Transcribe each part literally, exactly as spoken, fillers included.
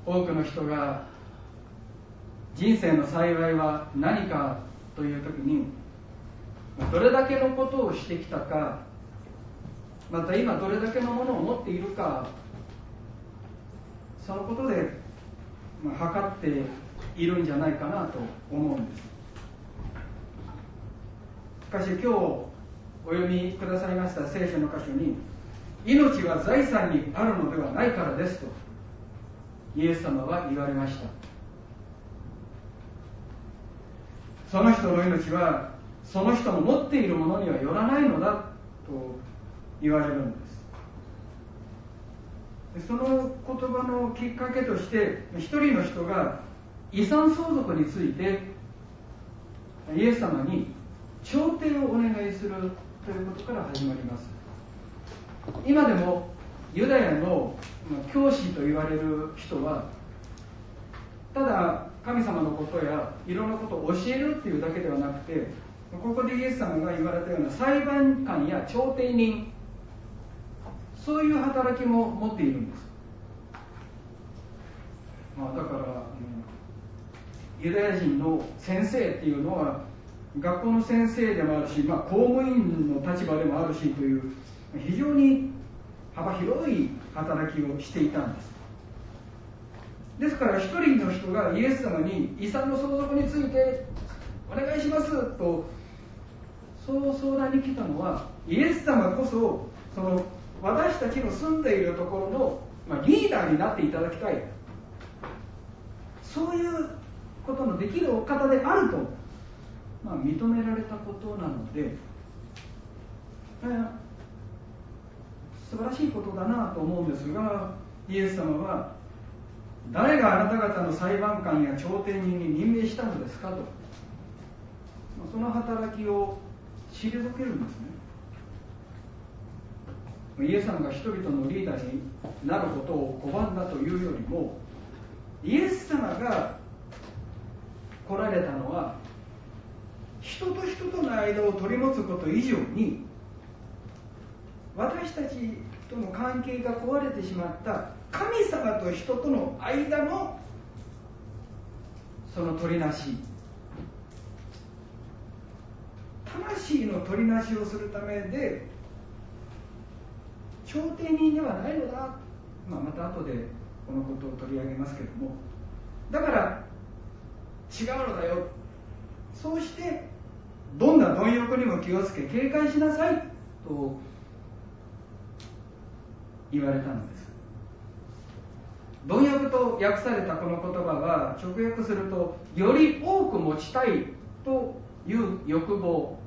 多くの人が人生の幸いは何かという時に、どれだけのことをしてきたか、また今どれだけのものを持っているか、そのことで測っているんじゃないかなと思うんです。しかし今日お読みくださいました聖書の箇所に、命は財産にあるのではないからですとイエス様は言われました。その人の命はその人の持っているものにはよらないのだと言われるんです。その言葉のきっかけとして、一人の人が遺産相続についてイエス様に調停をお願いするということから始まります。今でもユダヤの教師と言われる人は、ただ神様のことやいろんなことを教えるっていうだけではなくて、ここでイエス様が言われたような裁判官や調停人、そういう働きも持っているんです。まあ、だから、うん、ユダヤ人の先生っていうのは学校の先生でもあるし、まあ、公務員の立場でもあるしという非常に幅広い働きをしていたんです。ですから一人の人がイエス様に遺産の相続についてお願いしますとそう相談に来たのは、イエス様こそその私たちの住んでいるところの、まあ、リーダーになっていただきたい、そういうことのできるお方であると、まあ、認められたことなので、えー、素晴らしいことだなと思うんですが、イエス様は誰があなた方の裁判官や調停人に任命したのですかと、その働きを退けるんですね。イエス様が人々のリーダーになることを拒んだというよりも、イエス様が来られたのは人と人との間を取り持つこと以上に、私たちとの関係が壊れてしまった神様と人との間のその取りなし、魂の取りなしをするためで調停人ではないのだ、まあ、また後でこのことを取り上げますけれども、だから違うのだよ、そうしてどんな貪欲にも気をつけ警戒しなさいと言われたのです。貪欲と訳されたこの言葉は直訳すると、より多く持ちたいという欲望、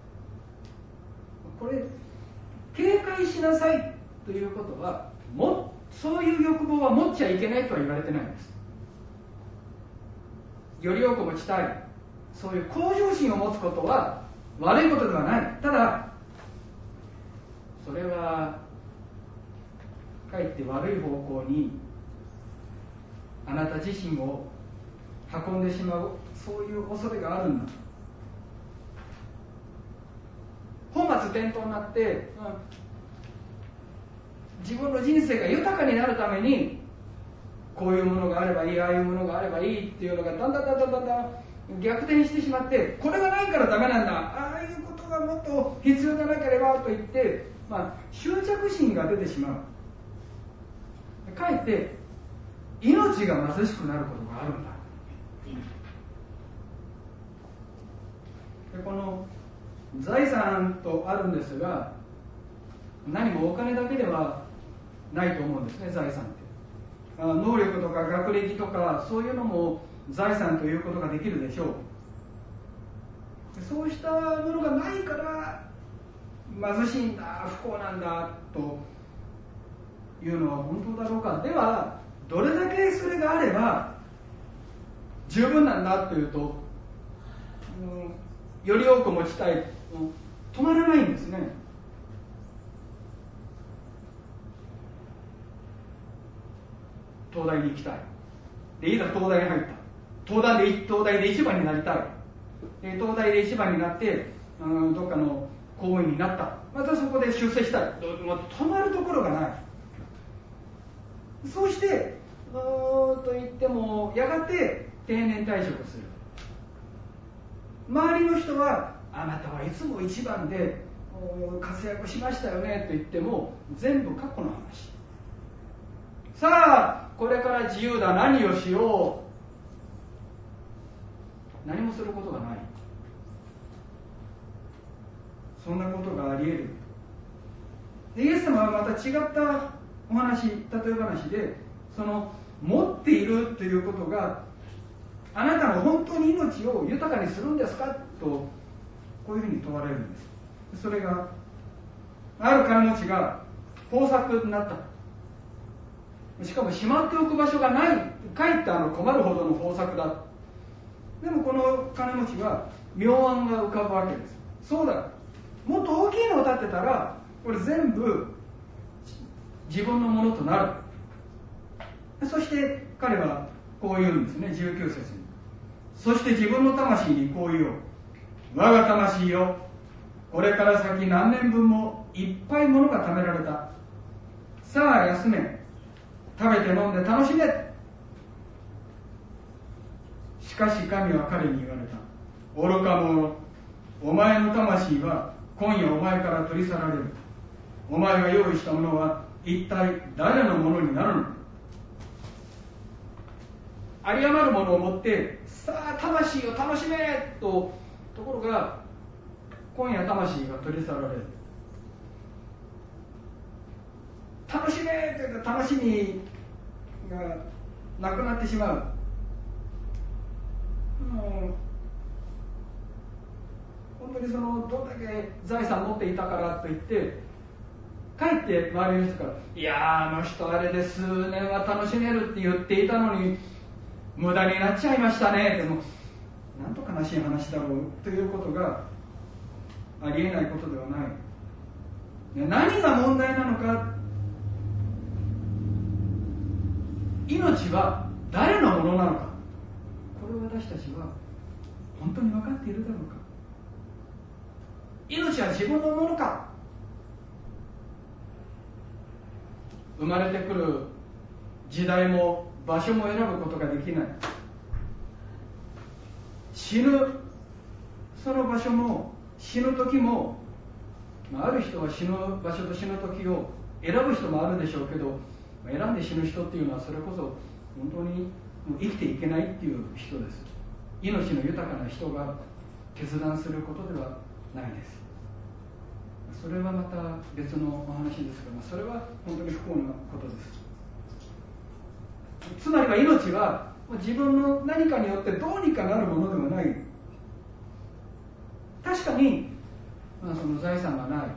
これ警戒しなさいということは、もそういう欲望は持っちゃいけないとは言われてないんです。より多く持ちたい、そういう向上心を持つことは悪いことではない。ただそれはかえって悪い方向にあなた自身を運んでしまう、そういう恐れがあるんだ。本末転倒になって、うん、自分の人生が豊かになるためにこういうものがあればいい、ああいうものがあればいいっていうのがだんだんだんだんだんだん逆転してしまって、これがないからダメなんだ、ああいうことがもっと必要でなければと言って、まあ、執着心が出てしまう。かえって命が貧しくなることがあるんだ。でこの財産とあるんですが、何もお金だけではないと思うんですね。財産って能力とか学歴とかそういうのも財産ということができるでしょう。そうしたものがないから貧しいんだ、不幸なんだというのは本当だろうか。ではどれだけそれがあれば十分なんだというと、うん、より多く持ちたい、止まらないんですね。東大に行きたい。でいざ東大に入った。東大で東大で一番になりたい。で東大で一番になって、うん、どっかの公務員になった。またそこで出世したい。止まるところがない。そうしてうーんと言ってもやがて定年退職する。周りの人はあなたはいつも一番で活躍しましたよねと言っても全部過去の話。さあこれから自由だ、何をしよう、何もすることがない。そんなことがあり得る。でイエス様はまた違ったお話、例え話で、その持っているということがあなたの本当に命を豊かにするんですかとこういうふうに問われるんです。それがある金持ちが豊作になった。しかもしまっておく場所がない、かえってあの困るほどの豊作だ。でもこの金持ちは妙案が浮かぶわけです。そうだ、もっと大きいのを建てたらこれ全部自分のものとなる。そして彼はこう言うんですね、じゅうきゅう節に。そして自分の魂にこう言おう。我が魂よ、これから先何年分もいっぱいものが貯められた。さあ休め、食べて飲んで楽しめ。しかし神は彼に言われた。愚か者、お前の魂は今夜お前から取り去られる。お前が用意したものは一体誰のものになるのか。有り余るものを持ってさあ魂を楽しめと、ところが今夜魂が取り去られる。楽しめというか楽しみがなくなってしまう。もう本当にそのどれだけ財産持っていたからといってかえって周りの人からいやーあの人あれで数年は楽しめるって言っていたのに無駄になっちゃいましたね。でもなんと悲しい話だろうということがありえないことではない。何が問題なのか。命は誰のものなのか、これを私たちは本当に分かっているだろうか。命は自分のものか。生まれてくる時代も場所も選ぶことができない。死ぬその場所も死ぬ時も、ある人は死ぬ場所と死ぬ時を選ぶ人もあるでしょうけど、選んで死ぬ人っていうのはそれこそ本当に生きていけないっていう人です。命の豊かな人が決断することではないです。それはまた別のお話ですが、それは本当に不幸なことです。つまりは命は自分の何かによってどうにかなるものではない。確かに、まあ、その財産がない、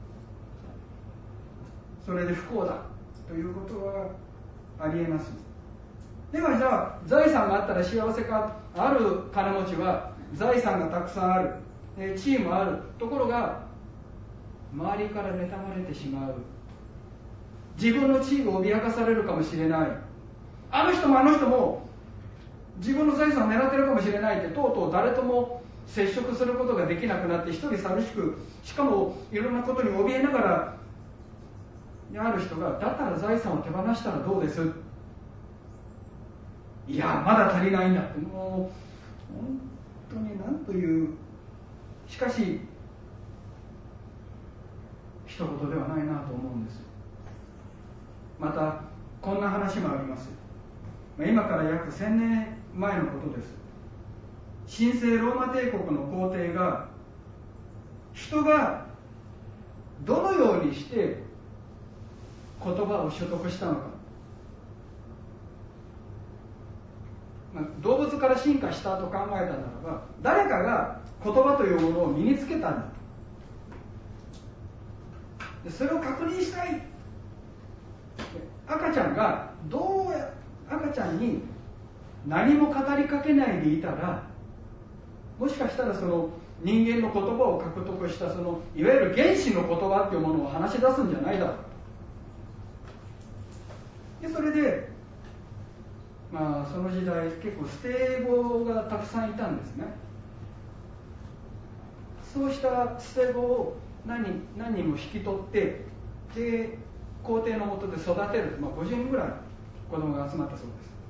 それで不幸だということはありえます。ではじゃあ財産があったら幸せか。ある金持ちは財産がたくさんある、地位もある、ところが周りから妬まれてしまう。自分の地位を脅かされるかもしれない。あの人もあの人も自分の財産を狙ってるかもしれないって、とうとう誰とも接触することができなくなって一人寂しく、しかもいろんなことに怯えながら、ある人がだったら財産を手放したらどうです。いやまだ足りないんだって、もう本当に何という、しかし一言ではないなと思うんです。またこんな話もあります。今から約せんねんまえのことです。神聖ローマ帝国の皇帝が、人がどのようにして言葉を習得したのか、まあ、動物から進化したと考えたならば、誰かが言葉というものを身につけたんだ。でそれを確認したい。赤ちゃんがどうや赤ちゃんに何も語りかけないでいたら、もしかしたらその人間の言葉を獲得したそのいわゆる原始の言葉っていうものを話し出すんじゃないだろう。でそれで、まあ、その時代結構捨て子がたくさんいたんですね。そうした捨て子を何人、何人も引き取って、で皇帝の下で育てる、まあ、ごじゅうにんぐらい子供が集まったそうです。